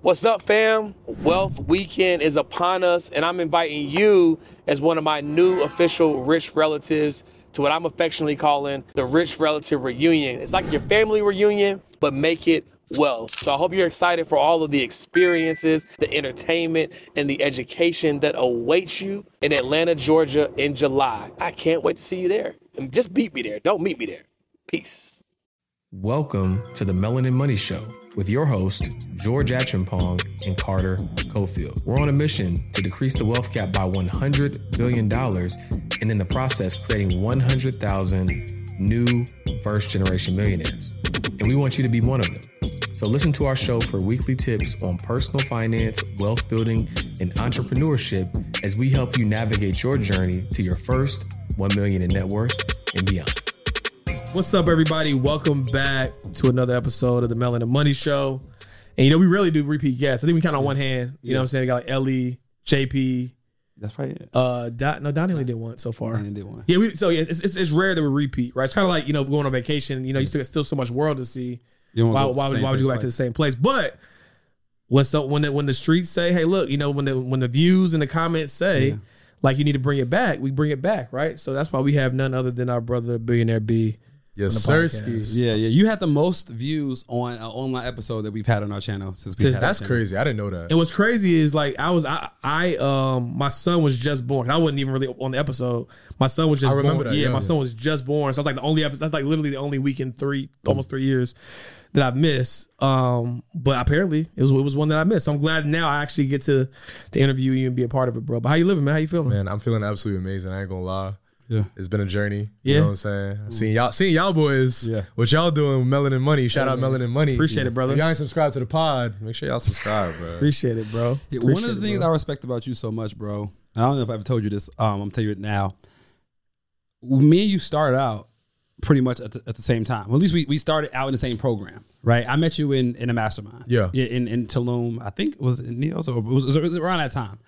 What's up, fam? Wealth Weekend is upon us, and I'm inviting you as one of my new official rich relatives to what I'm affectionately calling the Rich Relative Reunion. It's like your family reunion, but make it wealth. So I hope you're excited for all of the experiences, the entertainment, and the education that awaits you in Atlanta, Georgia in July. I can't wait to see you there. And just beat me there. Don't meet me there. Peace. Welcome to the Melanin Money Show with your host, George Acheampong and Carter Cofield. We're on a mission to decrease the wealth gap by $100 billion and in the process creating 100,000 new first-generation millionaires. And we want you to be one of them. So listen to our show for weekly tips on personal finance, wealth building, and entrepreneurship as we help you navigate your journey to your first 1 million in net worth and beyond. What's up, everybody? Welcome back to another episode of the Melanin Money Show. And, we really do repeat guests. I think we count on one hand. You know what I'm saying? We got like Ellie, JP. That's right. Donnie only did one so far. Donnie did one. Yeah, it's rare that we repeat, right? It's kind of like, going on vacation. You still got so much world to see. Why would you go back to the same place? But when the streets say, hey, look, when the views and the comments say, like, you need to bring it back, we bring it back, right? So that's why we have none other than our brother, Billionaire B. Yes, sir. Yeah. You had the most views on an online episode that we've had on our channel since we had That's crazy. I didn't know that. And what's crazy is like my son was just born. I wasn't even really on the episode. My son was just born. My son was just born. So I was like the only episode. That's like literally the only week in almost 3 years that I've missed. But apparently it was one that I missed. So I'm glad now I actually get to interview you and be a part of it, bro. But how you living, man? How you feeling? Man, I'm feeling absolutely amazing. I ain't gonna lie. Yeah, it's been a journey. Yeah. You know what I'm saying? Seeing y'all boys. Yeah. What y'all doing with Melanin Money? Shout out Melanin Money. Appreciate it, brother. If y'all ain't subscribed to the pod, make sure y'all subscribe, bro. Appreciate it, bro. Yeah, one of the things I respect about you so much, bro. I don't know if I've told you this. I'm gonna tell you it now. Me and you started out pretty much at the same time. Well, at least we started out in the same program, right? I met you in a mastermind. Yeah. In Tulum. I think it was in Neos, or it was around that time.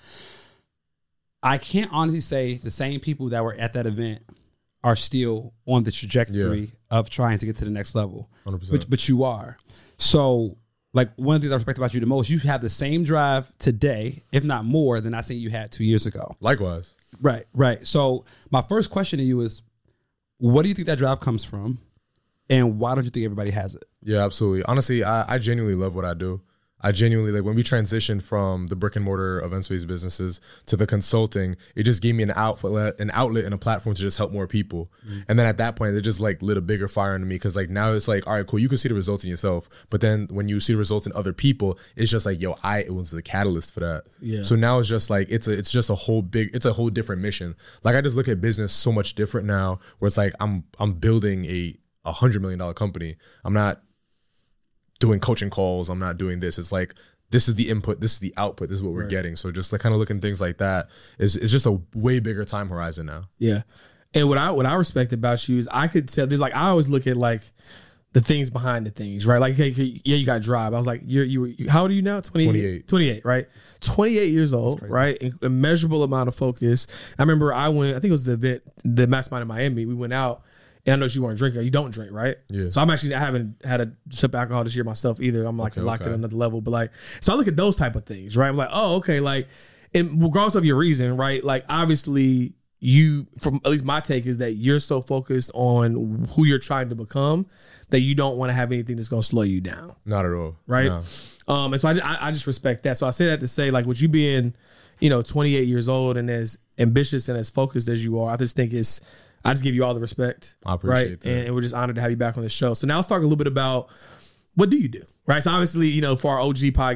I can't honestly say the same people that were at that event are still on the trajectory of trying to get to the next level. 100%. But you are. So, like, one of the things I respect about you the most, you have the same drive today, if not more, than I seen you had 2 years ago. Likewise. Right. So, my first question to you is, what do you think that drive comes from? And why don't you think everybody has it? Yeah, absolutely. Honestly, I genuinely love what I do. I genuinely, like, when we transitioned from the brick and mortar events-based businesses to the consulting, it just gave me an outlet and a platform to just help more people. And then at that point, it just like lit a bigger fire into me, because like now it's like, all right, cool, you can see the results in yourself, but then when you see the results in other people, it's just like, it was the catalyst for that. Yeah. So now it's just like it's a whole different mission. Like, I just look at business so much different now, where it's like I'm building a $100 million company. I'm not doing coaching calls. I'm not doing this. It's like, this is the input, this is the output, this is what we're getting. So just like kind of looking at things like that is just a way bigger time horizon now. Yeah. And what I respect about you is I could tell, there's like, I always look at like the things behind the things, right? Like, hey, yeah, you got drive. I was like, how old are you now? 28, right? 28 years old, right? Immeasurable amount of focus. I remember I think it was the event, the Mastermind in Miami. We went out. And I know you weren't drinking. You don't drink, right? Yeah. So I haven't had a sip of alcohol this year myself either. I'm like locked at another level. But like, so I look at those type of things, right? I'm like, oh, okay. Like, and regardless of your reason, right? Like, obviously from at least my take is that you're so focused on who you're trying to become that you don't want to have anything that's going to slow you down. Not at all. Right. No. And so I just respect that. So I say that to say, like, with you being, 28 years old and as ambitious and as focused as you are, I just think I just give you all the respect. I appreciate that. And we're just honored to have you back on the show. So now let's talk a little bit about, what do you do? Right. So obviously, for our OG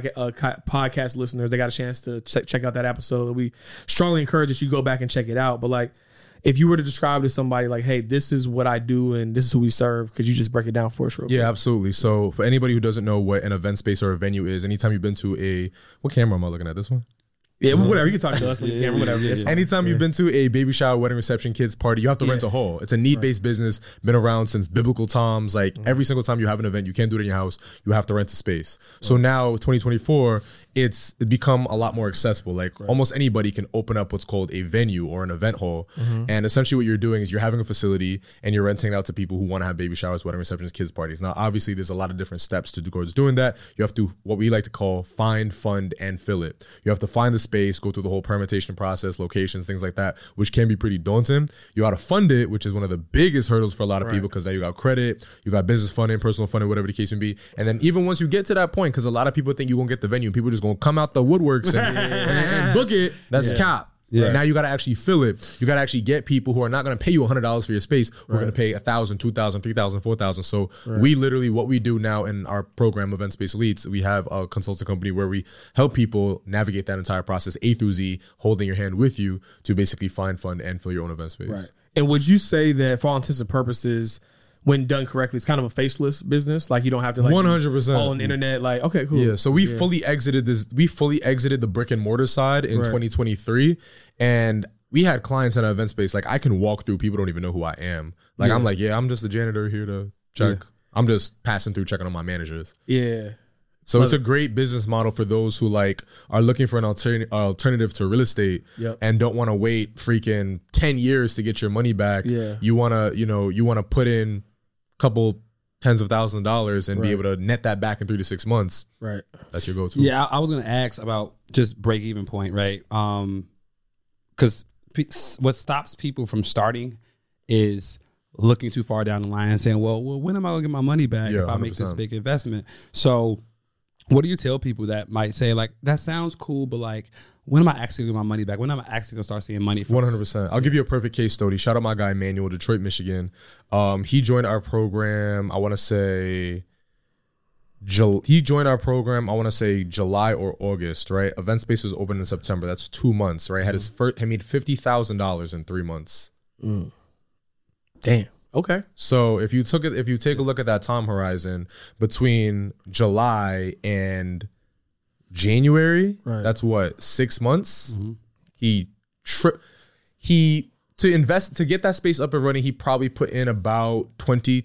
podcast listeners, they got a chance to check out that episode. We strongly encourage that you go back and check it out. But like, if you were to describe to somebody like, hey, this is what I do and this is who we serve, could you just break it down for us real quick? Yeah, absolutely. So for anybody who doesn't know what an event space or a venue is, anytime you've been to what camera am I looking at? This one? Yeah, whatever. You can talk to us on the camera, whatever. It's fine. Anytime you've been to a baby shower, wedding reception, kids party, you have to rent a hall. It's a need-based business, been around since biblical times. Like every single time you have an event, you can't do it in your house. You have to rent a space. So now, 2024, it's become a lot more accessible. Like almost anybody can open up what's called a venue or an event hall. And essentially what you're doing is you're having a facility and you're renting it out to people who want to have baby showers, wedding receptions, kids parties. Now, obviously, there's a lot of different steps towards doing that. You have to, what we like to call, find, fund, and fill it. You have to find the space, go through the whole permutation process, locations, things like that, which can be pretty daunting. You got to fund it, which is one of the biggest hurdles for a lot of people, because now you got credit, you got business funding, personal funding, whatever the case may be. And then even once you get to that point, because a lot of people think you won't get the venue, people just going to come out the woodworks and book it. That's cap. Yeah. Now you got to actually fill it. You got to actually get people who are not going to pay you $100 for your space. We're going to pay $1,000, $2,000, $3,000, $4,000. So we literally, what we do now in our program, Event Space Elites, we have a consulting company where we help people navigate that entire process, A through Z, holding your hand with you to basically find, fund, and fill your own event space. Right. And would you say that for all intents and purposes, when done correctly, it's kind of a faceless business? Like you don't have to 100% all on the internet. Like, okay, cool. Yeah. So we fully exited this. We fully exited the brick and mortar side in 2023, and we had clients in our event space. Like I can walk through, people don't even know who I am. Like I'm like, I'm just a janitor here to check. I'm just passing through, checking on my managers. Yeah. So it's a great business model for those who like are looking for an alternative to real estate and don't want to wait freaking 10 years to get your money back. Yeah. You want to put in a couple tens of thousands of dollars and be able to net that back in 3 to 6 months. Right. That's your go-to. Yeah, I was going to ask about just break-even point, right? Because what stops people from starting is looking too far down the line and saying, well, when am I going to get my money back if I make this big investment? So what do you tell people that might say, like, that sounds cool, but like, when am I actually getting my money back? When am I actually gonna start seeing money from 100%. I'll give you a perfect case study. Shout out my guy Manuel, Detroit, Michigan. He joined our program, I want to say July or August, right? Event Space was open in September. That's 2 months, right? Had his first, he made $50,000 in 3 months. Damn. Okay. So if you take a look at that time horizon between July and January, that's what, 6 months. To get that space up and running, he probably put in about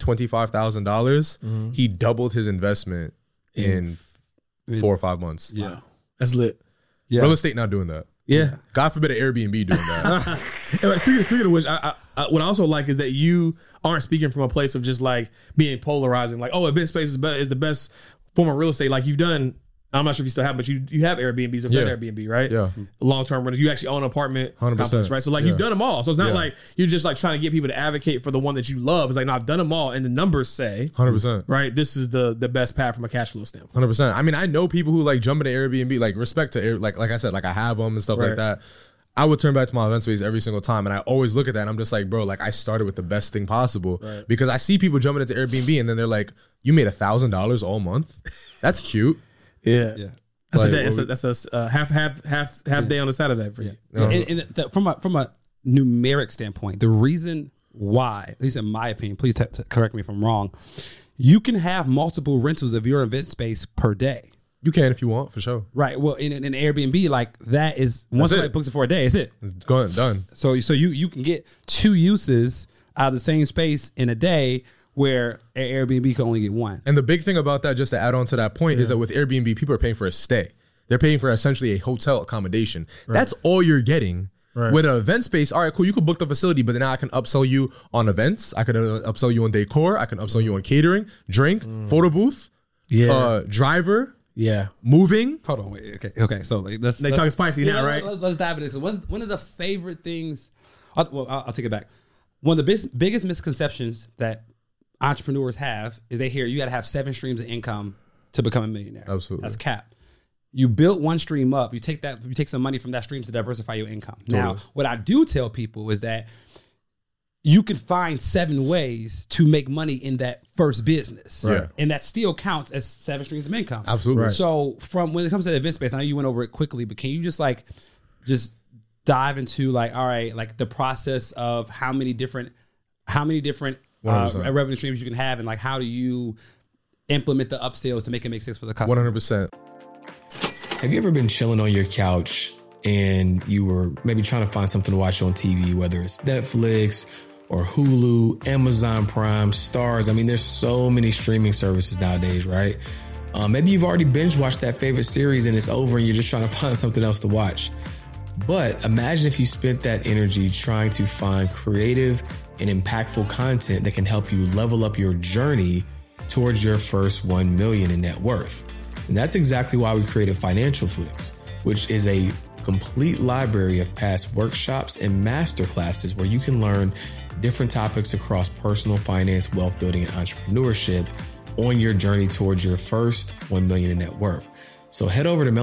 $25,000. He doubled his investment in 4 or 5 months. Yeah, that's lit. Yeah. Real estate not doing that. Yeah. God forbid an Airbnb doing that. Speaking of which, what I also like is that you aren't speaking from a place of just like being polarizing, like, oh, event space is the best form of real estate. Like you've done, I'm not sure if you still have, but you have Airbnbs, have done Airbnb, right? Yeah. Long-term rentals. You actually own an apartment 100%. complex, right? So like you've done them all. So it's not like you're just like trying to get people to advocate for the one that you love. It's like, no, I've done them all. And the numbers say 100%. Right? This is the best path from a cash flow standpoint. 100%. I mean, I know people who like jump into Airbnb, like respect to like I said, like I have them and stuff like that. I would turn back to my event space every single time. And I always look at that and I'm just like, bro, like I started with the best thing possible because I see people jumping into Airbnb and then they're like, you made $1,000 all month. That's cute. Yeah. That's like, a day. That's a half day on a Saturday for you. And from a numeric standpoint, the reason why, at least in my opinion, please correct me if I'm wrong, you can have multiple rentals of your event space per day. You can if you want, for sure. Right. Well, in an Airbnb, like that is once somebody books it for a day, it's it. It's done. So you can get 2 uses out of the same space in a day, where an Airbnb can only get 1. And the big thing about that, just to add on to that point, is that with Airbnb, people are paying for a stay. They're paying for essentially a hotel accommodation. That's all you're getting. With an event space, all right, cool, you could book the facility, but then now I can upsell you on events. I could upsell you on decor. I can upsell you on catering, drink, photo booth, driver. Yeah, moving. Hold on, wait. Okay. So let's talking spicy now, right? Let's dive into this. One of the favorite things. I'll take it back. One of the biggest misconceptions that entrepreneurs have is they hear you got to have 7 streams of income to become a millionaire. Absolutely, that's cap. You built one stream up. You take some money from that stream to diversify your income. Totally. Now, what I do tell people is that you can find 7 ways to make money in that first business. Right. And that still counts as 7 streams of income. Absolutely. Right. So from when it comes to the event space, I know you went over it quickly, but can you just dive into like, all right, like the process of how many different revenue streams you can have, and like how do you implement the upsells to make it make sense for the customer? 100%. Have you ever been chilling on your couch and you were maybe trying to find something to watch on TV, whether it's Netflix or Hulu, Amazon Prime, Stars. I mean, there's so many streaming services nowadays, right? Maybe you've already binge watched that favorite series and it's over and you're just trying to find something else to watch. But imagine if you spent that energy trying to find creative and impactful content that can help you level up your journey towards your first 1 million in net worth. And that's exactly why we created Financial Flicks, which is a complete library of past workshops and masterclasses where you can learn different topics across personal finance, wealth building, and entrepreneurship on your journey towards your first 1 million in net worth. So head over to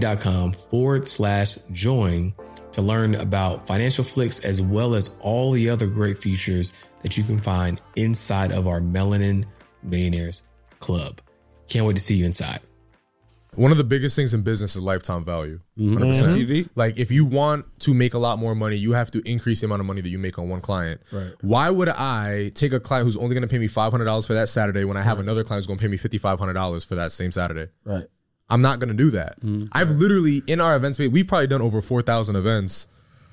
melaninmoney.com/join to learn about Financial Flicks, as well as all the other great features that you can find inside of our Melanin Millionaires Club. Can't wait to see you inside. One of the biggest things in business is lifetime value. 100%. TV. Like, if you want to make a lot more money, you have to increase the amount of money that you make on one client. Right. Why would I take a client who's only going to pay me $500 for that Saturday when I have another client who's going to pay me $5,500 for that same Saturday? Right. I'm not going to do that. I've literally, in our event space, we've probably done over 4,000 events,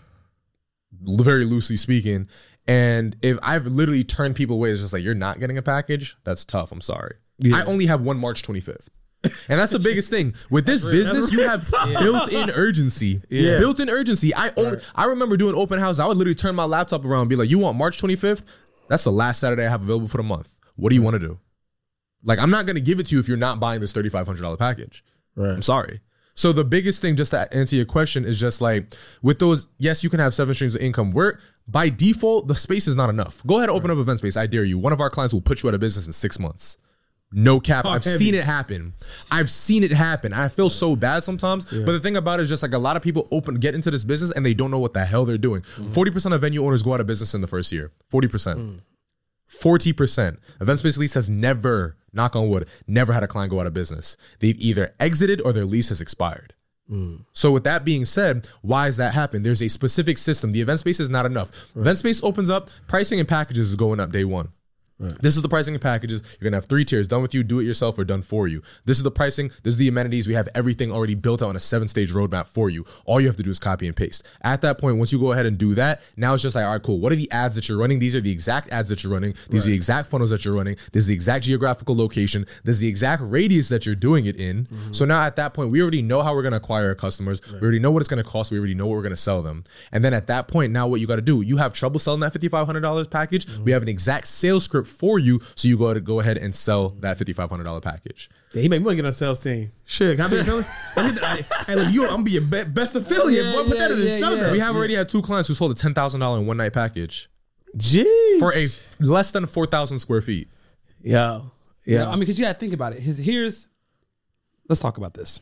very loosely speaking. And if I've literally turned people away, it's just like, you're not getting a package? That's tough. I'm sorry. Yeah. I only have one March 25th. And that's the biggest thing. With this business, you have built-in urgency. Yeah. Built-in urgency. I remember doing open house. I would literally turn my laptop around and be like, you want March 25th? That's the last Saturday I have available for the month. What do you want to do? Like, I'm not going to give it to you if you're not buying this $3,500 package. Right. I'm sorry. So the biggest thing, just to answer your question, is just like, with those, yes, you can have 7 streams of income. Where by default, the space is not enough. Go ahead and open up event space. I dare you. One of our clients will put you out of business in 6 months. No cap. I've seen it happen. I feel so bad sometimes. Yeah. But the thing about it is just like, a lot of people get into this business and they don't know what the hell they're doing. 40% of venue owners go out of business in the first year. 40%. 40%. Event Space Lease has never, knock on wood, never had a client go out of business. They've either exited or their lease has expired. So with that being said, why has that happened? There's a specific system. The event space is not enough. Event space opens up, pricing and packages is going up day one. Right. This is the pricing and packages. You're going to have 3 tiers: done with you, do it yourself, or done for you. This is the pricing. This is the amenities. We have everything already built out on a 7-stage roadmap for you. All you have to do is copy and paste. At that point, once you go ahead and do that, now it's just like, all right, cool. What are the ads that you're running? These are the exact ads that you're running. These are the exact funnels that you're running. This is the exact geographical location. This is the exact radius that you're doing it in. So now at that point, we already know how we're going to acquire our customers. We already know what it's going to cost. We already know what we're going to sell them. And then at that point, now what you got to do, you have trouble selling that $5,500 package. We have an exact sales script for you. So you go ahead and sell that $5,500 package. Yeah, he made me want to get on a sales team. Shit, can I be affiliate? Hey, look, I'm gonna be your best affiliate. Boy, put that in the show notes. We have already had 2 clients who sold a $10,000 one night package. Jeez. For a less than 4,000 square feet. Yeah. I mean, because you got to think about it. Let's talk about this.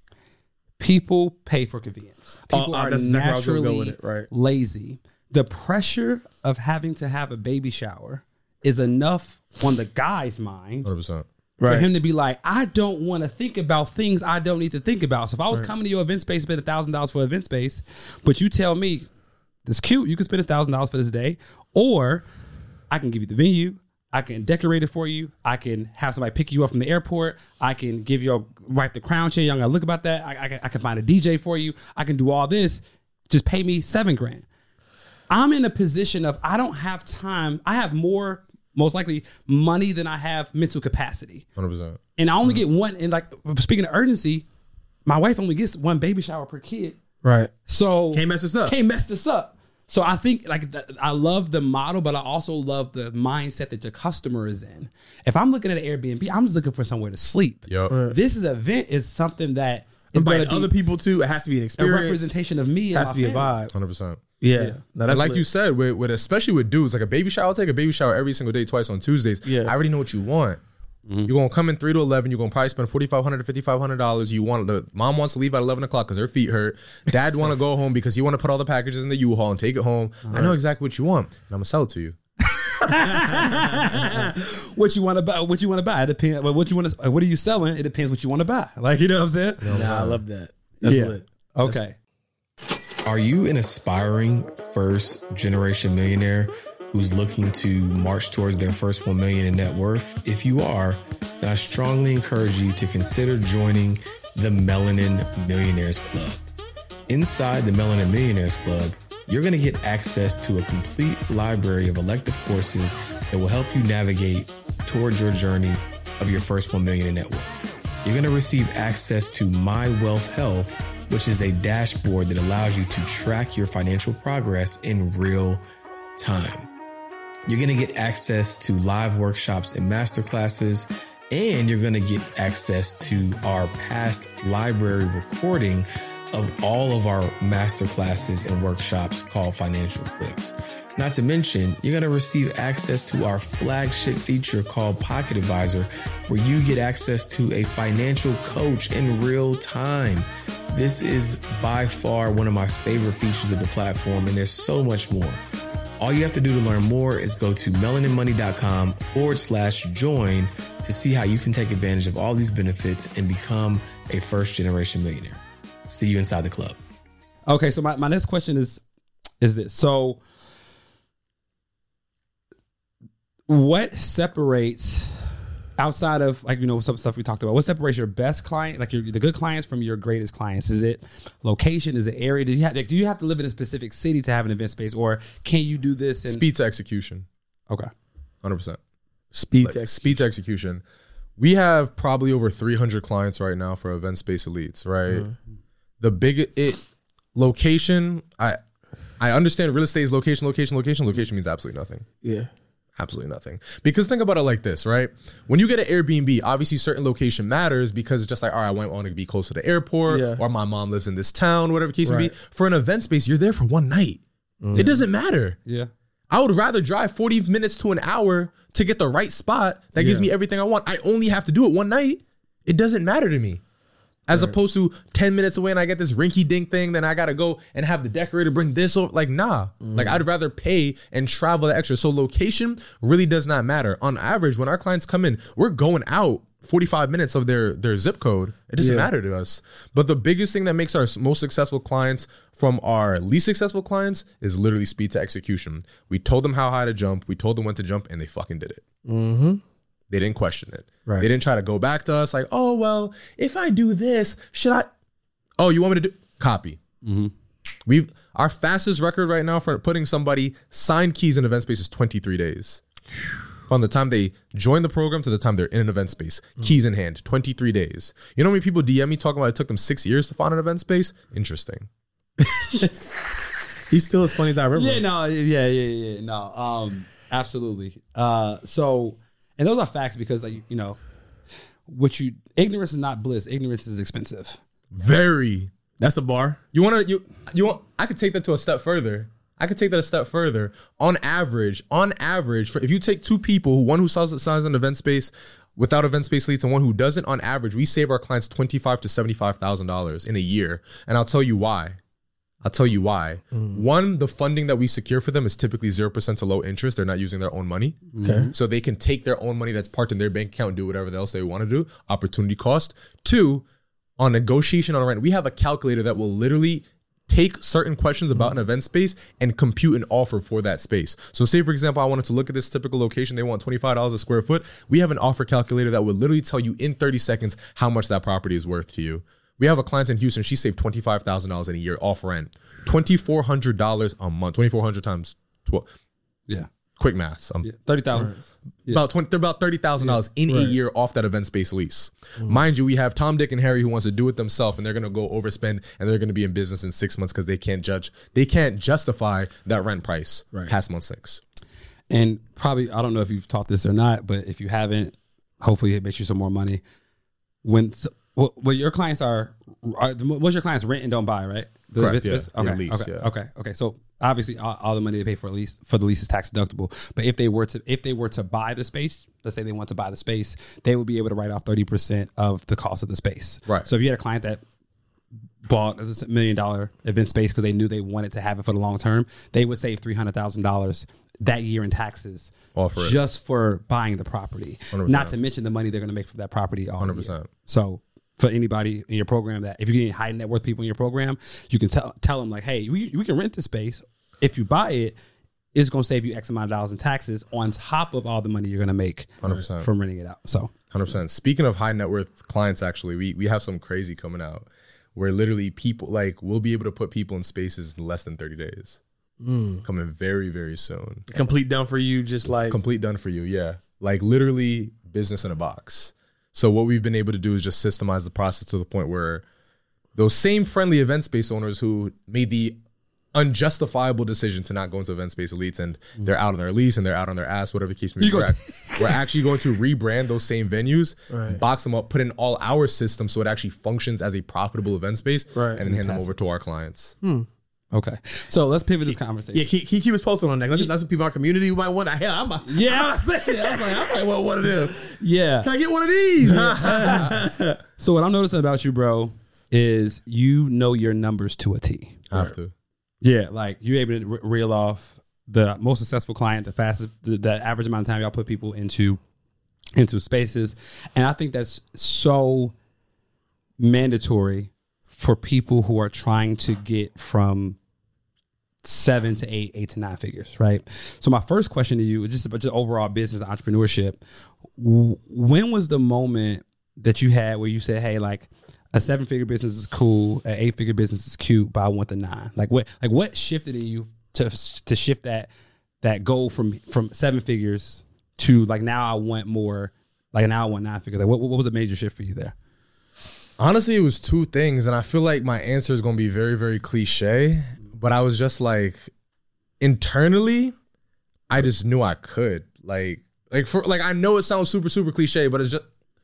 People pay for convenience. People are naturally lazy. The pressure of having to have a baby shower is enough on the guy's mind 100%. For him to be like, I don't want to think about things I don't need to think about. So if I was coming to your event space, spend $1,000 for event space, but you tell me, it's cute, you can spend $1,000 for this day, or I can give you the venue, I can decorate it for you, I can have somebody pick you up from the airport, I can give you wipe the crown chair, you don't gotta look about that, I can find a DJ for you, I can do all this, just pay me $7,000. I'm in a position of, I don't have time, I have more, most likely, money than I have mental capacity. 100%. And I only get one. And like, speaking of urgency, my wife only gets 1 baby shower per kid. Right. So can't mess this up. So I think I love the model, but I also love the mindset that the customer is in. If I'm looking at an Airbnb, I'm just looking for somewhere to sleep. Yep. This event is something that is going to be other people too. It has to be an experience. A representation of me. It has to be a vibe. 100%. Yeah. No, that's like you said, with especially with dudes, like a baby shower, I'll take a baby shower every single day, twice on Tuesdays. Yeah. I already know what you want. You're going to come in 3 to 11. You're going to probably spend $4,500 to $5,500. The mom wants to leave at 11 o'clock because her feet hurt. Dad want to go home because he want to put all the packages in the U-Haul and take it home. I know exactly what you want, and I'm going to sell it to you. What you want to buy? What you want to buy? It depends. What you want to? What are you selling? It depends what you want to buy. Like, you know what I'm saying? I love that. That's lit. Okay. Are you an aspiring first generation millionaire who's looking to march towards their first 1 million in net worth? If you are, then I strongly encourage you to consider joining the Melanin Millionaires Club. Inside the Melanin Millionaires Club, you're going to get access to a complete library of elective courses that will help you navigate towards your journey of your first 1 million in net worth. You're going to receive access to My Wealth Health, which is a dashboard that allows you to track your financial progress in real time. You're going to get access to live workshops and masterclasses, and you're going to get access to our past library recording of all of our masterclasses and workshops called Financial Flicks. Not to mention, you're going to receive access to our flagship feature called Pocket Advisor, where you get access to a financial coach in real time. This is by far one of my favorite features of the platform, and there's so much more. All you have to do to learn more is go to melaninmoney.com/join to see how you can take advantage of all these benefits and become a first-generation millionaire. See you inside the club. Okay, so my next question is this. So what separates, outside of some stuff we talked about, what separates your best client, the good clients, from your greatest clients? Is it location? Is it area? Do you have to live in a specific city to have an event space, or can you do this? Speed to execution. Okay. 100%. Speed to execution. We have probably over 300 clients right now for event space elites, right? Mm-hmm. Location, I understand real estate is location. Location means absolutely nothing. Yeah. Absolutely nothing. Because think about it like this, right? When you get an Airbnb, obviously certain location matters because it's just like, all right, I want to be close to the airport, or my mom lives in this town, whatever the case may be. For an event space, you're there for one night. It doesn't matter. Yeah. I would rather drive 40 minutes to an hour to get the right spot that gives me everything I want. I only have to do it one night. It doesn't matter to me. As opposed to 10 minutes away and I get this rinky dink thing, then I got to go and have the decorator bring this over. Like, nah. Like, I'd rather pay and travel the extra. So location really does not matter. On average, when our clients come in, we're going out 45 minutes of their zip code. It doesn't matter to us. But the biggest thing that makes our most successful clients from our least successful clients is literally speed to execution. We told them how high to jump. We told them when to jump, and they fucking did it. Mm-hmm. They didn't question it. Right. They didn't try to go back to us like, oh, well, if I do this, should I? Oh, you want me to do? Copy. Mm-hmm. Our fastest record right now for putting somebody signed keys in event space is 23 days. From the time they join the program to the time they're in an event space, keys in hand, 23 days. You know how many people DM me talking about it took them 6 years to find an event space? Interesting. He's still as funny as I remember. No, absolutely. And those are facts because, ignorance is not bliss. Ignorance is expensive. Very. That's a bar. You want? I could take that to a step further. On average, if you take two people, one who signs an event space without event space leads and one who doesn't, on average, we save our clients $25,000 to $75,000 in a year. And I'll tell you why. One, the funding that we secure for them is typically 0% to low interest. They're not using their own money. Okay. So they can take their own money that's parked in their bank account and do whatever else they want to do. Opportunity cost. Two, on negotiation on rent, we have a calculator that will literally take certain questions about an event space and compute an offer for that space. So say, for example, I wanted to look at this typical location. They want $25 a square foot. We have an offer calculator that will literally tell you in 30 seconds how much that property is worth to you. We have a client in Houston. She saved $25,000 in a year off rent. $2,400 a month. 2,400 times 12. Yeah. Quick math. 30,000. They're about $30,000 in a year off that event space lease. Mind you, we have Tom, Dick, and Harry who wants to do it themselves, and they're going to go overspend, and they're going to be in business in 6 months because they can't justify that rent price past month 6. And probably, I don't know if you've taught this or not, but if you haven't, hopefully it makes you some more money. What's your clients rent and don't buy, right? Correct. Okay. So obviously, all the money they pay for the lease is tax deductible. But if they were to buy the space, let's say they want to buy the space, they would be able to write off 30% of the cost of the space. Right. So if you had a client that bought a $1 million event space because they knew they wanted to have it for the long term, they would save $300,000 that year in taxes just for buying the property. 100%. Not to mention the money they're going to make from that property all 100%. Year. So for anybody in your program that if you're getting high net worth people in your program, you can tell them like, hey, we can rent this space. If you buy it, it's going to save you X amount of dollars in taxes on top of all the money you're going to make 100% from renting it out. So 100%. Speaking of high net worth clients, actually, we have some crazy coming out. where literally people like we'll be able to put people in spaces in less than 30 days. Coming very, very soon. Complete done for you, just like complete done for you, yeah. Like literally business in a box. So what we've been able to do is just systemize the process to the point where those same friendly event space owners who made the unjustifiable decision to not go into event space elites and they're out on their lease and they're out on their ass, whatever the case may be. We're actually going to rebrand those same venues, box them up, put in all our systems so it actually functions as a profitable event space, and then hand them over to our clients. Okay, so let's pivot this conversation. Yeah, keep us posted on that. That's some people in our community who might want. Hell, I might want one of them. Yeah, can I get one of these? So what I'm noticing about you, bro, is you know your numbers to a T. I have to. Yeah, like you're able to reel off the most successful client, the fastest, the average amount of time y'all put people into spaces, and I think that's so mandatory for people who are trying to get from 7 to 8 to 9 figures, right? So my first question to you is just about just overall business entrepreneurship. When was the moment that you had where you said, hey, like a 7-figure business is cool, an 8-figure business is cute, but I want the 9? Like what shifted in you to shift that goal from 7 figures to like now I want more, like now I want 9 figures? Like what was a major shift for you there? Honestly, it was 2 things, and I feel like my answer is going to be very, very cliche, but I was just like, internally, I just knew I could. Like I know it sounds super, super cliche, but it's just,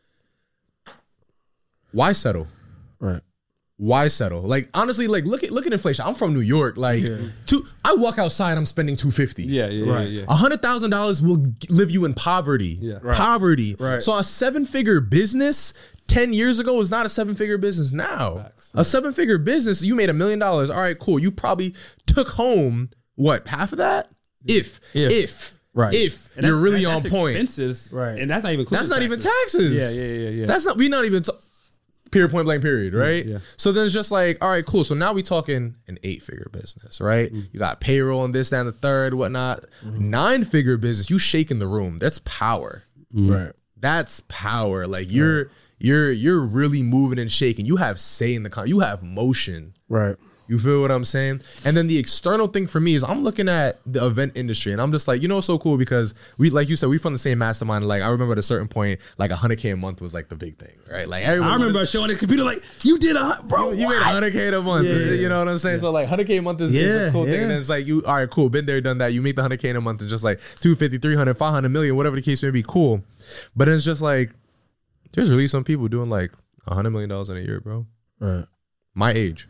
why settle? Right. Why settle? Like, honestly, like look at inflation. I'm from New York. Like, I walk outside, I'm spending $250. Yeah. $100,000 will live you in poverty. Yeah. Right. Poverty. Right. So a 7-figure business 10 years ago is not a 7-figure business now. Facts. A 7-figure business, you made $1 million. All right, cool. You probably took home what, half of that? If right. If and you're really on point. Expenses, right? And that's not even that's not even taxes. Yeah. That's not. We not even. Period. Point blank. Period. Right. Yeah. So then it's just like, all right, cool. So now we talking an 8-figure business, right? You got payroll and this, that, and the third, whatnot. 9-figure business. You shaking the room. That's power. Right. That's power. Like you're really moving and shaking. You have say in the you have motion. Right. You feel what I'm saying? And then the external thing for me is I'm looking at the event industry and I'm just like, you know, it's so cool because we, like you said, we from the same mastermind. Like I remember at a certain point, like $100K a month was like the big thing, right? Like everyone. I remember showing the computer like, you did bro. You made $100K a month. Yeah. You know what I'm saying? So like $100K a month is a cool thing. And then it's like, you, all right, cool. Been there, done that. You make the $100K in a month and just like 250, 300, 500 million, whatever the case may be, cool. But it's just like, there's really some people doing like $100 million in a year, bro. Right. My age.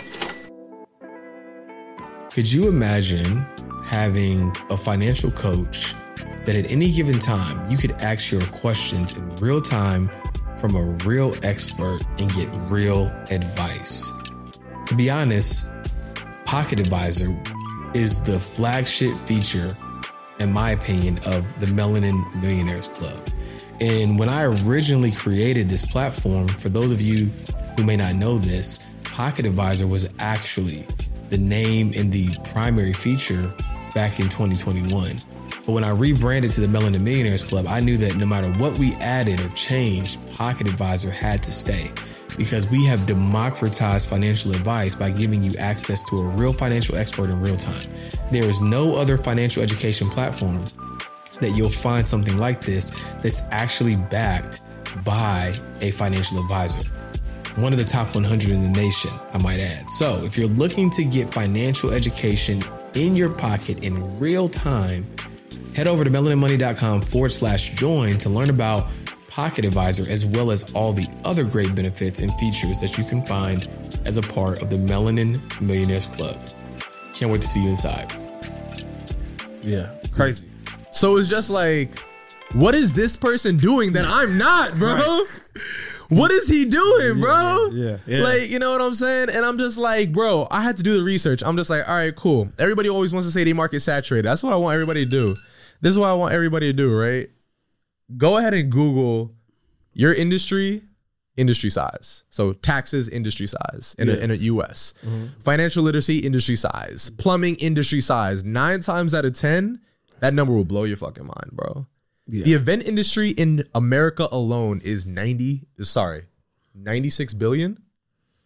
Could you imagine having a financial coach that at any given time you could ask your questions in real time from a real expert and get real advice? To be honest, Pocket Advisor is the flagship feature, in my opinion, of the Melanin Millionaires Club. And when I originally created this platform, for those of you who may not know this, Pocket Advisor was actually the name and the primary feature back in 2021. But when I rebranded to the Melanin Millionaires Club, I knew that no matter what we added or changed, Pocket Advisor had to stay because we have democratized financial advice by giving you access to a real financial expert in real time. There is no other financial education platform that you'll find something like this that's actually backed by a financial advisor. One of the top 100 in the nation, I might add. So if you're looking to get financial education in your pocket in real time, head over to melaninmoney.com/join to learn about Pocket Advisor, as well as all the other great benefits and features that you can find as a part of the Melanin Millionaires Club. Can't wait to see you inside. Yeah. Crazy. So it's just like, what is this person doing that I'm not, bro? Right. What is he doing, bro? Yeah. Like, you know what I'm saying? And I'm just like, bro, I had to do the research. I'm just like, all right, cool. Everybody always wants to say they market saturated. That's what I want everybody to do. This is what I want everybody to do, right? Go ahead and Google your industry size. So taxes, industry size in the US. Mm-hmm. Financial literacy, industry size. Plumbing, industry size. 9 times out of 10, that number will blow your fucking mind, bro. Yeah. The event industry in America alone is 96 billion.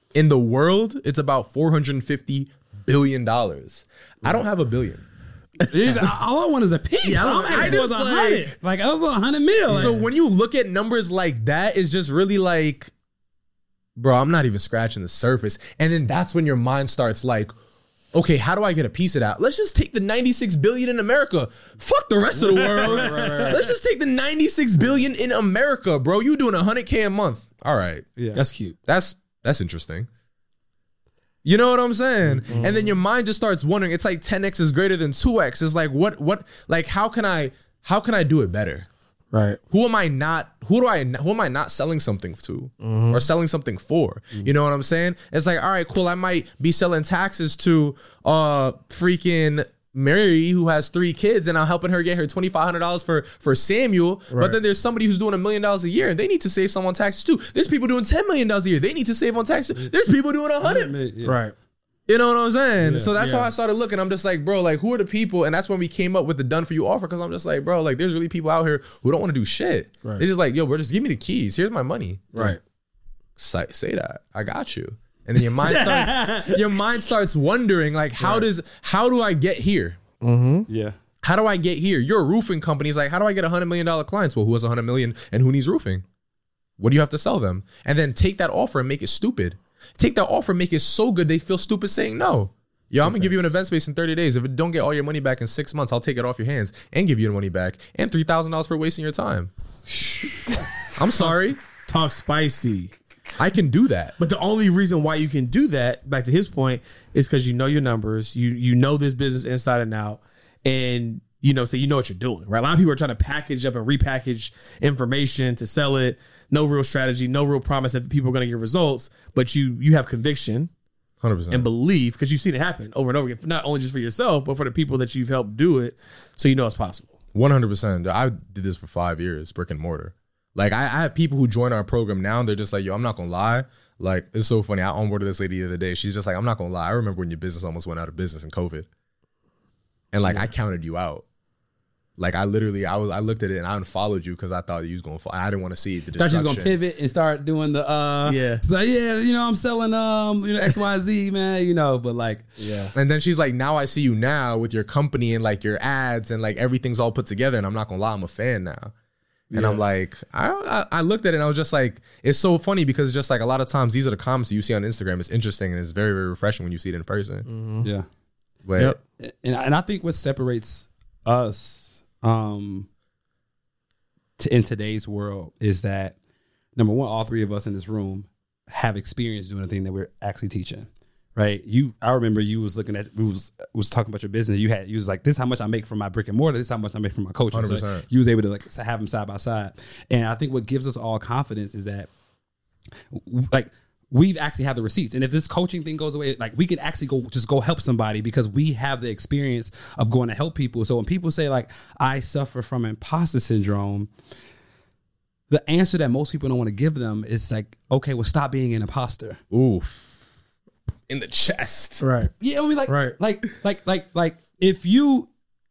In the world, it's about $450 billion. I don't have $1 billion. All I want is a piece. I just like I was 100 mil. So when you look at numbers like that, it's just really like, bro, I'm not even scratching the surface. And then that's when your mind starts like, okay, how do I get a piece of that? Let's just take the 96 billion in America. Fuck the rest of the world. Right. Let's just take the 96 billion in America, bro. You doing 100K a month. All right. Yeah. That's cute. That's interesting. You know what I'm saying? Mm-hmm. And then your mind just starts wondering, it's like 10x is greater than 2x. It's like, what, like, how can I do it better? Right. Who am I not selling something to or selling something for? You know what I'm saying? It's like, all right, cool. I might be selling taxes to freaking Mary who has 3 kids and I'm helping her get her $2,500 for Samuel. Right. But then there's somebody who's doing $1 million a year and they need to save some on taxes too. There's people doing $10 million a year. They need to save on taxes. There's people doing 100. Yeah. Right. You know what I'm saying? Yeah. So that's why I started looking. I'm just like, bro, like, who are the people? And that's when we came up with the done for you offer. Cause I'm just like, bro, like, there's really people out here who don't want to do shit. Right. They're just like, yo, bro, just give me the keys. Here's my money. Right. Say that. I got you. And then your mind starts wondering, like, how do I get here? Mm-hmm. Yeah. How do I get here? You're a roofing company. It's like, how do I get $100 million clients? Well, who has $100 million and who needs roofing? What do you have to sell them? And then take that offer and make it stupid. Take that offer, make it so good they feel stupid saying no. Yo, I'm gonna give you an event space in 30 days. If it don't get all your money back in 6 months, I'll take it off your hands and give you the money back and $3,000 for wasting your time. I'm sorry. Talk spicy. I can do that. But the only reason why you can do that, back to his point, is because you know your numbers, you know this business inside and out, and so you know what you're doing, right? A lot of people are trying to package up and repackage information to sell it. No real strategy, no real promise that people are going to get results, but you have conviction 100%. And belief, because you've seen it happen over and over again, not only just for yourself, but for the people that you've helped do it, so you know it's possible. 100%. I did this for 5 years, brick and mortar. Like, I have people who join our program now, and they're just like, yo, I'm not going to lie. Like, it's so funny. I onboarded this lady the other day. She's just like, I'm not going to lie. I remember when your business almost went out of business in COVID. And, like, I counted you out. Like, I looked at it and I unfollowed you because I thought you was going to fall. I didn't want to see the destruction. Thought you was going to pivot and start doing the, So, I'm selling, XYZ, man, but like. Yeah. And then she's like, now I see you now with your company and like your ads and like everything's all put together. And I'm not going to lie, I'm a fan now. And I'm like, I looked at it and I was just like, it's so funny because just like a lot of times these are the comments that you see on Instagram. It's interesting and it's very, very refreshing when you see it in person. Mm-hmm. Yeah. But, and I think what separates us in today's world is that, number one, all 3 of us in this room have experience doing the thing that we're actually teaching. Right. I remember you was looking at, was talking about your business. You was like, this is how much I make from my brick and mortar. This is how much I make from my coaching. 100%. So you was able to like have them side by side. And I think what gives us all confidence is that like we've actually had the receipts. And if this coaching thing goes away, like we can actually go help somebody because we have the experience of going to help people. So when people say like, I suffer from imposter syndrome, the answer that most people don't want to give them is like, okay, well, stop being an imposter. oof. In the chest. Right. Yeah, I mean, Right. like if you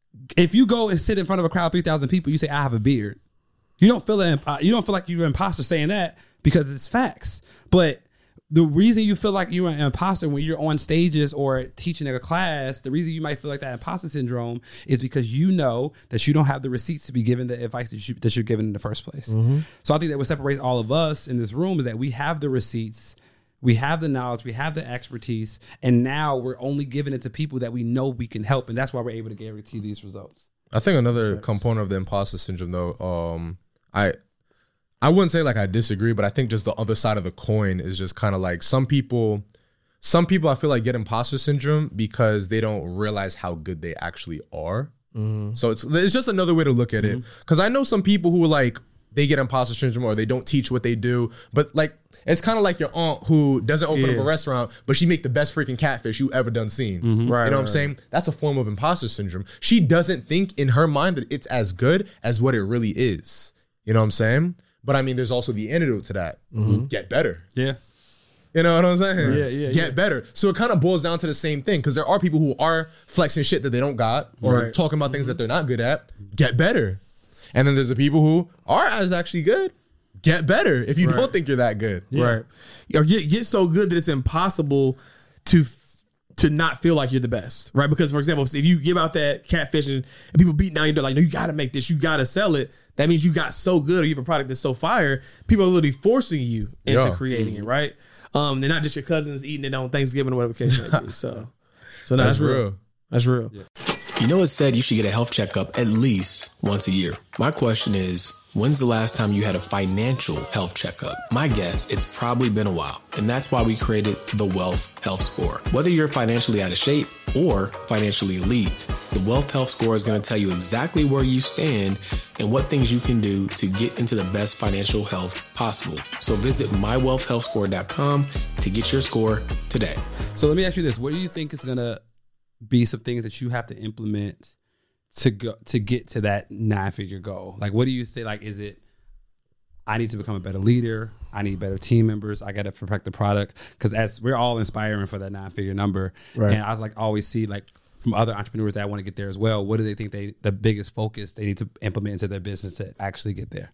go and sit in front of a crowd of 3,000 people, you say I have a beard. You don't feel like you're an imposter saying that because it's facts. But the reason you feel like you're an imposter when you're on stages or teaching a class, the reason you might feel like that imposter syndrome is because you know that you don't have the receipts to be given the advice that you're given in the first place. Mm-hmm. So I think that what separates all of us in this room is that we have the receipts. We have the knowledge, we have the expertise, and now we're only giving it to people that we know we can help, and that's why we're able to guarantee these results. I think another component of the imposter syndrome, though, I wouldn't say like I disagree, but I think just the other side of the coin is just kind of like some people I feel like get imposter syndrome because they don't realize how good they actually are. Mm-hmm. So it's just another way to look at it. Because I know some people who like, they get imposter syndrome or they don't teach what they do. But like, it's kind of like your aunt who doesn't open up a restaurant, but she make the best freaking catfish you ever done seen. Mm-hmm. Right, you know what I'm saying? That's a form of imposter syndrome. She doesn't think in her mind that it's as good as what it really is. You know what I'm saying? But I mean, there's also the antidote to that. Mm-hmm. Get better. Yeah. You know what I'm saying? Yeah. Get better. So it kind of boils down to the same thing because there are people who are flexing shit that they don't got or talking about things that they're not good at. Get better. And then there's the people who are as actually good. get better if you don't think you're that good. Right. Or get so good that it's impossible to not feel like you're the best, right? Because, for example, if you give out that catfish and people beat down, you're like, no, you got to make this, you got to sell it. That means you got so good, or you have a product that's so fire, people are literally forcing you into creating it, right? They're not just your cousins eating it on Thanksgiving or whatever the case may be. So no, that's real. That's real. Yeah. You know, it's said you should get a health checkup at least once a year. My question is, when's the last time you had a financial health checkup? My guess, it's probably been a while. And that's why we created the Wealth Health Score. Whether you're financially out of shape or financially elite, the Wealth Health Score is going to tell you exactly where you stand and what things you can do to get into the best financial health possible. So visit mywealthhealthscore.com to get your score today. So let me ask you this. What do you think is going to be some things that you have to implement to get to that 9-figure goal? Like, what do you think? Like, is it, I need to become a better leader, I need better team members, I got to perfect the product? Because as we're all inspiring for that 9-figure number, right. And I was like, always see like from other entrepreneurs that want to get there as well, what do they think the biggest focus they need to implement into their business to actually get there?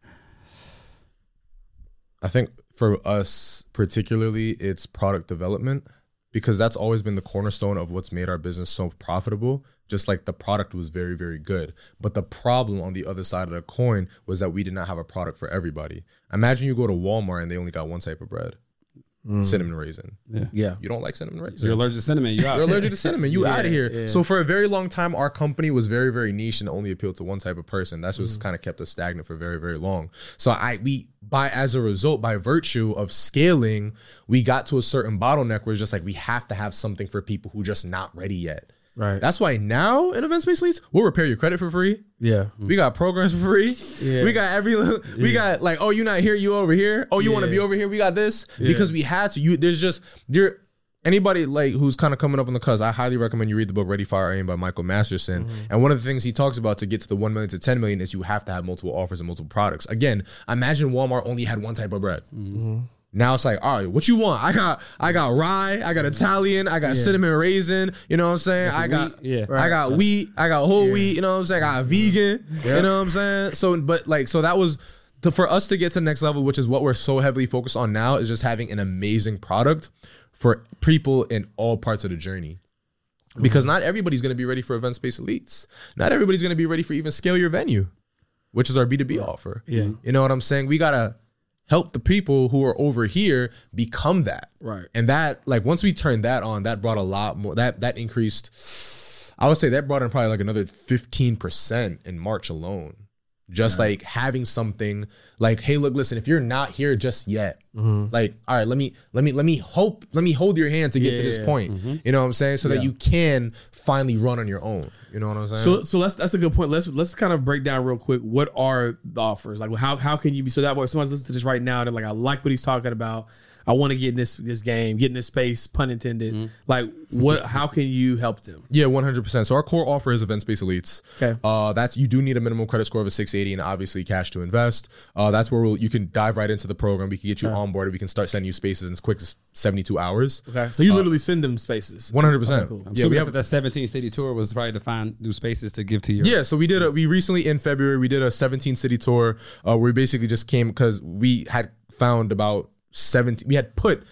I think for us particularly, it's product development, because that's always been the cornerstone of what's made our business so profitable. Just like the product was very, very good. But the problem on the other side of the coin was that we did not have a product for everybody. Imagine you go to Walmart and they only got one type of bread. Cinnamon raisin. Yeah. You don't like cinnamon raisin. You're allergic to cinnamon. You're allergic to cinnamon. You out of here. Yeah. So for a very long time, our company was very, very niche and only appealed to one type of person. That's what's kind of kept us stagnant for very, very long. So as a result, by virtue of scaling, we got to a certain bottleneck where it's just like, we have to have something for people who just not ready yet. Right. That's why now in Events-Based Leads, we'll repair your credit for free. Yeah. We got programs for free. Yeah. We got we got like, oh, you're not here, you over here. Oh, you want to be over here? We got this. Because we had to. Anybody like who's kind of coming up on the cusp, I highly recommend you read the book Ready, Fire, Aim by Michael Masterson. And one of the things he talks about to get to the 1 million to 10 million is you have to have multiple offers and multiple products. Again, imagine Walmart only had one type of bread. Now it's like, all right, what you want? I got rye, I got Italian, I got cinnamon raisin, you know what I'm saying? I got wheat, I got whole wheat, you know what I'm saying? I got vegan, you know what I'm saying? So that was for us to get to the next level, which is what we're so heavily focused on now, is just having an amazing product for people in all parts of the journey. Because not everybody's going to be ready for Events-Based Elites. Not everybody's going to be ready for even Scale Your Venue, which is our B2B offer. Yeah. You know what I'm saying? We got to help the people who are over here become that. Right. And that, like, once we turned that on, that brought a lot more, that increased, I would say that brought in probably like another 15% in March alone. Just like having something like, hey, look, listen, if you're not here just yet, like, all right, let me hold your hand to get to this point. You know what I'm saying? So that you can finally run on your own. You know what I'm saying? So that's a good point. Let's kind of break down real quick. What are the offers? Like, how can you be, so that way if someone's listening to this right now and they're like, I like what he's talking about, I want to get in this game, get in this space, pun intended. Like, how can you help them? Yeah, 100%. So our core offer is Events-Based Elites. Okay. You do need a minimum credit score of a 680 and obviously cash to invest. That's where you can dive right into the program. We can get you onboarded. We can start sending you spaces in as quick as 72 hours. Okay. So you literally send them spaces. 100%. Okay, cool. Yeah, we have that 17 city tour was probably to find new spaces to give to you. Yeah, so we recently in February, we did a 17 city tour where we basically just came because we had found about 17, we had put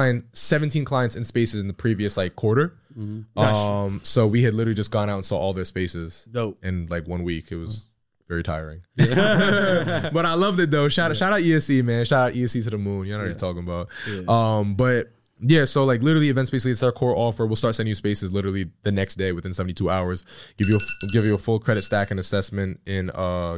17 clients in spaces in the previous like quarter. So we had literally just gone out and saw all their spaces. Dope. In like 1 week. It was very tiring. But I loved it though. Shout out ESC, man. Shout out ESC to the moon. You know what I'm talking about. But yeah, so like literally Events-Based Leads, it's our core offer. We'll start sending you spaces literally the next day within 72 hours. Give you a full credit stack and assessment in like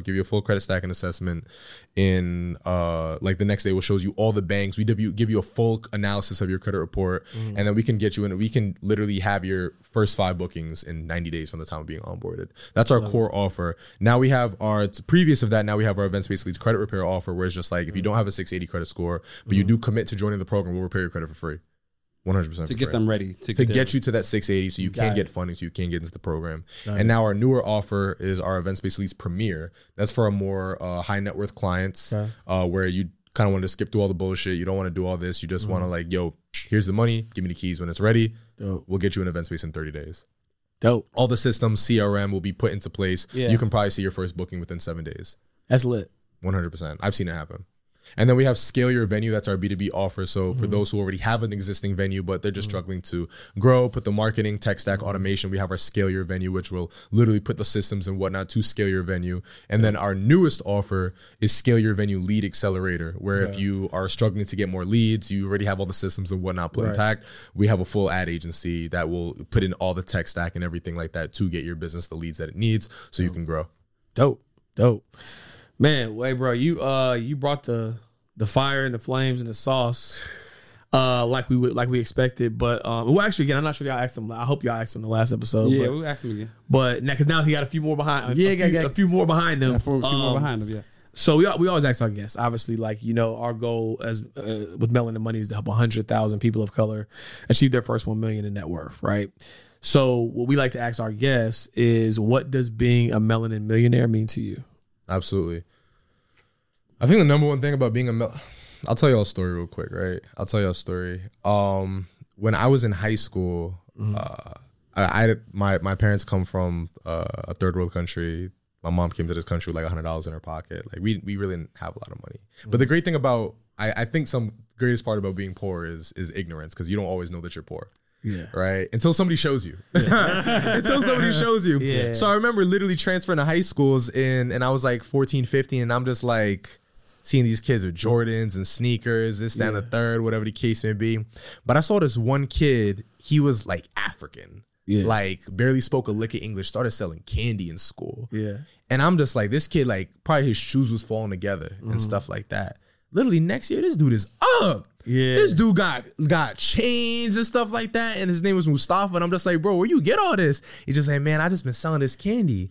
the next day. We'll show you all the banks. We give you a full analysis of your credit report, and then we can get you in. We can literally have your first 5 bookings in 90 days from the time of being onboarded. That's our core offer. Now we have previous of that. Now we have our Events-Based Leads credit repair offer, where it's just like if you don't have a 680 credit score, but you do commit to joining the program, we'll repair your credit for free. 100% to get them ready to get you to that 680 so you can get funding, so you can get into the program. And now our newer offer is our Events-Based Leads Premier. That's for our more high net worth clients, where you kind of want to skip through all the bullshit. You don't want to do all this. You just want to like, yo, here's the money. Give me the keys when it's ready. Dope. We'll get you an Events-Based in 30 days. Dope. All the systems, CRM will be put into place. You can probably see your first booking within 7 days. That's lit. 100%. I've seen it happen. And then we have Scale Your Venue. That's our B2B offer. So for those who already have an existing venue, but they're just struggling to grow, put the marketing, tech stack, automation, we have our Scale Your Venue, which will literally put the systems and whatnot to scale your venue. And then our newest offer is Scale Your Venue Lead Accelerator, where if you are struggling to get more leads, you already have all the systems and whatnot put in pack. We have a full ad agency that will put in all the tech stack and everything like that to get your business the leads that it needs so you can grow. Dope. Man, wait, bro, you brought the fire and the flames and the sauce like we expected. But well, actually, again, I'm not sure y'all asked him. I hope y'all asked him in the last episode. Yeah, we'll ask him again. But because now he got a few more behind. A few more behind him. A few more behind him. Yeah. So we always ask our guests. Obviously, like, you know, our goal as with Melanin Money is to help 100,000 people of color achieve their first $1 million in net worth. Right. So what we like to ask our guests is, what does being a melanin millionaire mean to you? Absolutely. I think the number one thing about being I'll tell you all a story real quick, right? I'll tell you a story. When I was in high school, my parents come from a third world country. My mom came to this country with like $100 in her pocket. Like we really didn't have a lot of money. But the great thing about, I think some greatest part about being poor is ignorance, because you don't always know that you're poor. Yeah. Right. Until somebody shows you. Until somebody shows you. Yeah. So I remember literally transferring to high schools and I was like 14, 15, and I'm just like seeing these kids with Jordans and sneakers, this, that, and the third, whatever the case may be. But I saw this one kid, he was like African. Yeah. Like barely spoke a lick of English, started selling candy in school. Yeah. And I'm just like, this kid, like probably his shoes was falling together and stuff like that. Literally next year, this dude is up. Yeah. This dude got chains and stuff like that, and his name was Mustafa. And I'm just like, bro, where you get all this? He just like, man, I just been selling this candy.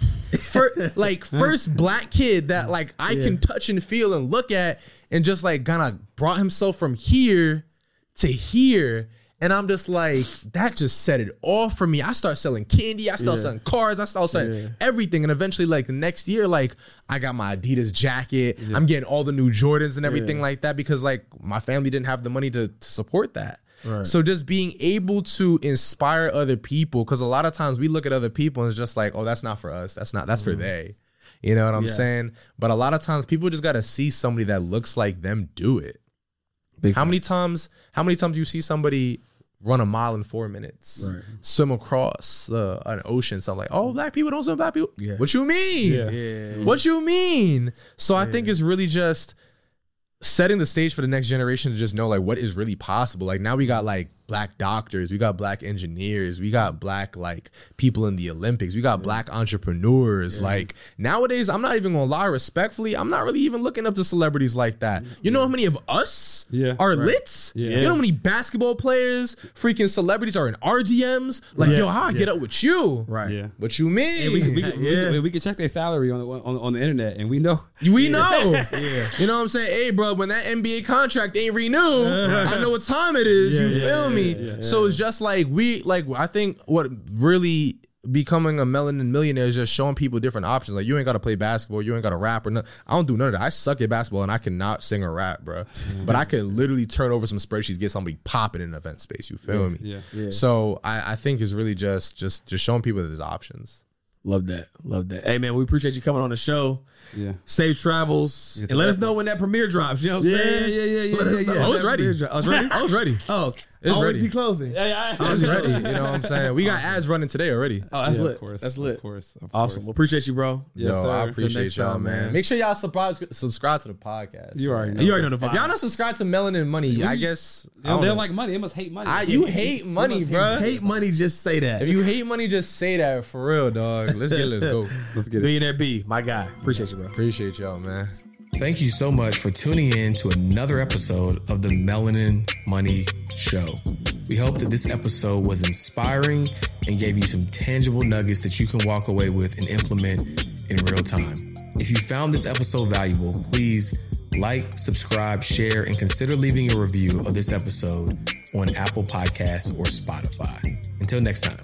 First black kid that like I can touch and feel and look at, and just like kind of brought himself from here to here. And I'm just like, that just set it off for me. I start selling candy. I start selling cars. I start selling everything. And eventually, like the next year, like I got my Adidas jacket. Yeah. I'm getting all the new Jordans and everything like that, because like my family didn't have the money to support that. Right. So just being able to inspire other people, because a lot of times we look at other people and it's just like, oh, that's not for us. That's for they. You know what I'm saying? But a lot of times people just got to see somebody that looks like them do it. How many times do you see somebody run a mile in 4 minutes, swim across an ocean? So I'm like, oh, black people don't swim, black people. Yeah. What you mean? What you mean? So I think it's really just setting the stage for the next generation to just know like what is really possible. Like now we got like black doctors, we got black engineers, we got black like people in the Olympics, we got black entrepreneurs. Like nowadays, I'm not even gonna lie, respectfully, I'm not really even looking up to celebrities like that. You know how many of us are lit? You know how many basketball players, freaking celebrities are in RDMs? Like, yo, how I get up with you? Right. Yeah. What you mean? We can check their salary on the internet, and we know. We know. You know what I'm saying? Hey, bro, when that NBA contract ain't renewed, I know what time it is. You feel me? So it's just like I think what really becoming a melanin millionaire is just showing people different options. Like, you ain't got to play basketball, you ain't got to rap or nothing. I don't do none of that. I suck at basketball and I cannot sing or rap, bro. But I can literally turn over some spreadsheets, get somebody popping in an event space. You feel me? Yeah. So I think it's really just showing people that there's options. Love that. Hey, man, we appreciate you coming on the show. Yeah. Safe travels. And let us know when that premiere drops. You know what I'm saying? Yeah. I was ready. Oh, it's ready. Be closing. I was ready. You know what I'm saying? We got ads running today already. Oh, that's lit. Of course. That's lit. Of course. Awesome. Well, appreciate you, bro. Yes, sir. I appreciate y'all, man. Make sure y'all subscribe to the podcast. You already know the vibe. If y'all not subscribed to Melanin Money, I guess they don't like money. They must hate money. You hate money, bro. Hate money. Just say that. If you hate money, just say that for real, dog. Let's go. Let's get it. Billionaire B, my guy. Appreciate you, bro. Appreciate y'all, man. Thank you so much for tuning in to another episode of the Melanin Money Show. We hope that this episode was inspiring and gave you some tangible nuggets that you can walk away with and implement in real time. If you found this episode valuable, please like, subscribe, share, and consider leaving a review of this episode on Apple Podcasts or Spotify. Until next time.